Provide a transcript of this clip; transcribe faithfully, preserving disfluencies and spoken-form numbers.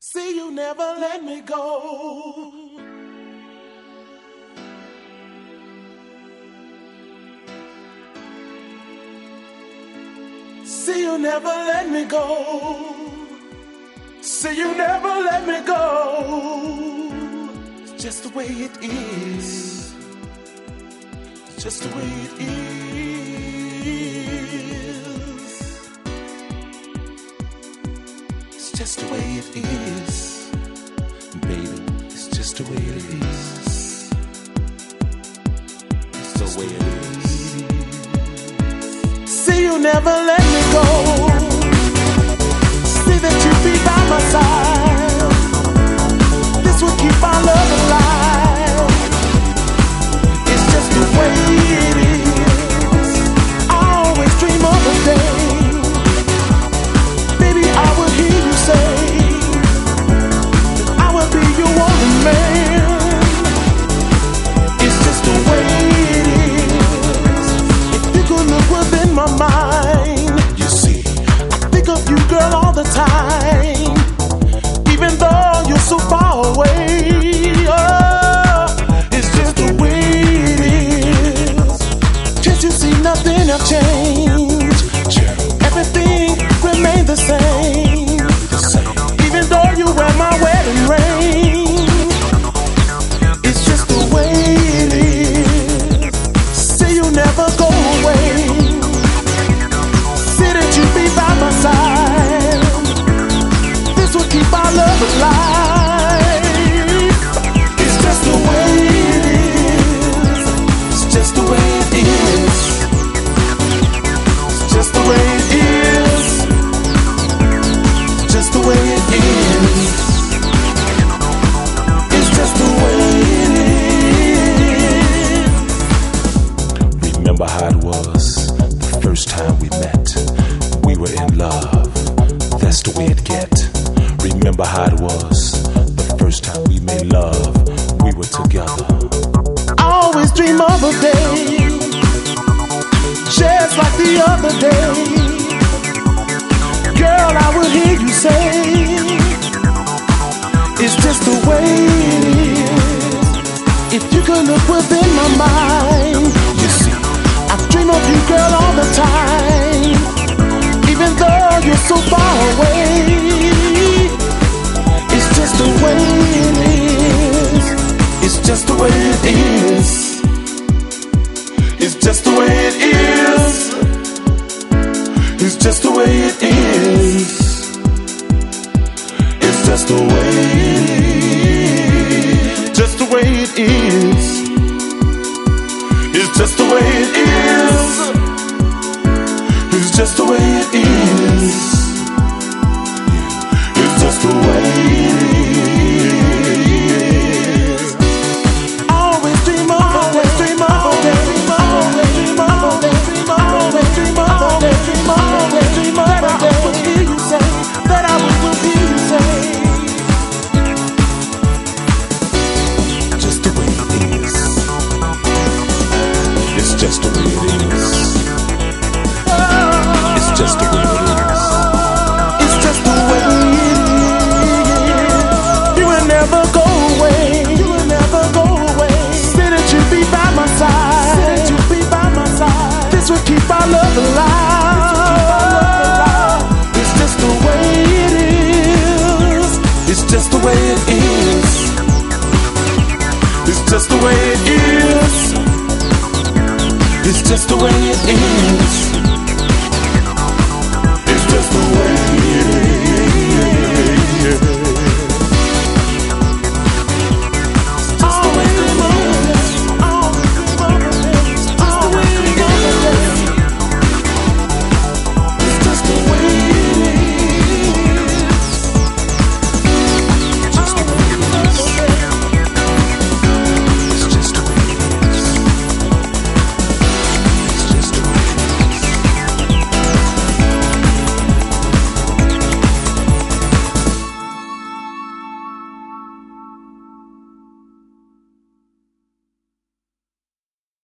See, you never let me go. See, you never let me go. See, you never let me go. It's just the way it is. It's just the way it is. It's just the way it is. Baby, it's just the way it is. It's the way it is. See, you never let me go. See that you be by my side. This will keep our love alive. It's just the way it is. I always dream of a day, baby, I will hear you say that I will be your only man. It's just the way it is. If you could look within my mind, you see, I think of you, girl, all the time. Even though you're so far away, oh, it's just the way it is. Can't you see nothing have changed? Everything remained the same. Even though you wear my wedding ring, it's just the way it is. Say you never go away. Say that you be by my side. This will keep our love alive. It's just the way it is. It's just the way it is. It's just the way it is. It's just the way it is. It's just the way it is. Remember how it was the first time we met. We were in love. That's the way it get. Remember how it was the first time we made love. We were together. I always dream of a day just like the other day. Girl, I will hear you say it's just the way it is. If you could look within my mind, you see, I dream of you, girl, all the time. Even though you're so far away, it's just the way it is. It's just the way it is. It's just the way it is. It's just the way it is. It's just the way it is. Just the way it is. It's just the way it is. It's just the way it is. It's just the way it is. Always dream of, always dream of, always dream of, always dream of, always dream of, always dream of, always dream of, always dream of, that I will hear you say, that I will hear you say. Just the way it is. It's just the way it is. It's just the way it is. It's just the way it is. You will never go away. You will never go away. Say that you'll be by my side. Say that you'll be by my side. This will keep our love alive. It's just the way it is. It's just the way it is. It's just the way it is. It's just the way it is.